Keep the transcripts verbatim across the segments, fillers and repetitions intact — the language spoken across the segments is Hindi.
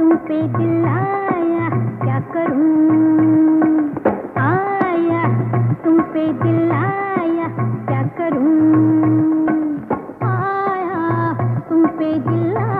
तुम पे दिल आया क्या करूं, आया तुम पे दिल आया क्या करूं, आया तुम पे दिल आया।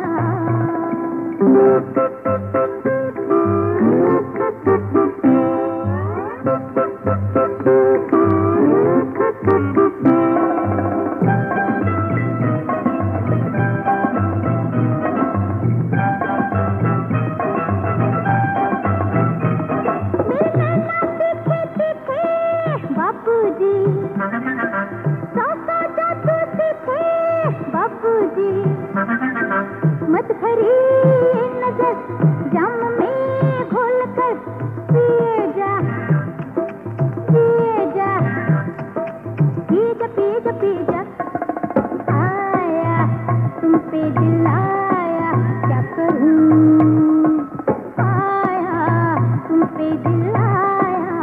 मत भरी नजर जाम में घोल कर पिए जा, पिए जा, पी जा, पी जा, पी जा। आया तुम पे दिल आया क्या करूं, आया तुम पे दिल आया।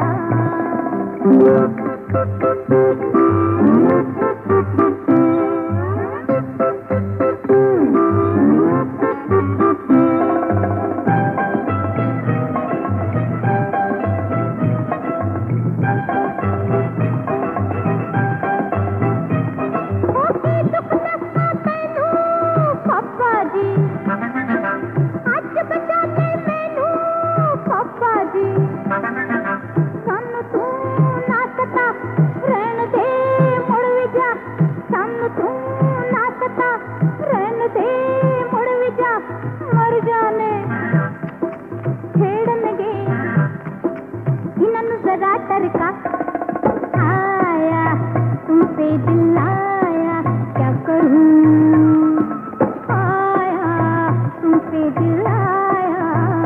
जरा टरका आया तुम पे दिल आया क्या करूं, आया तुम पे दिल आया।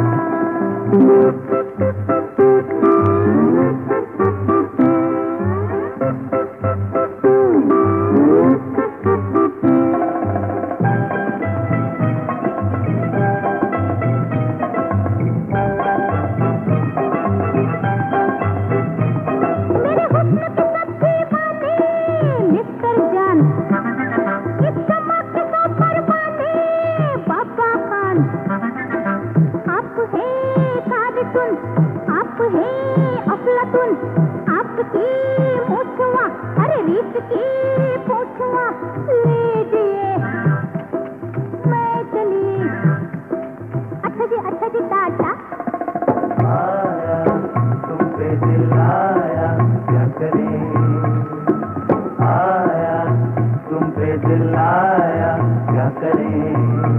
आप है अफलातुन, आपकी मूछुआ, अरे रीत की पूछुआ लीजिए मैं चली। अच्छा जी, अच्छा जी, टाटा। आया तुम पे दिल आया क्या करें, आया तुम पे दिल आया क्या करें,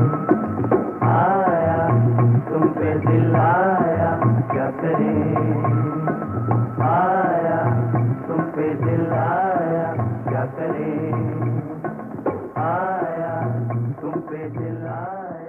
आया तुम पे दिल आया क्या करें, आया तुम पे दिल आया क्या करें, आया तुम पे दिल आया।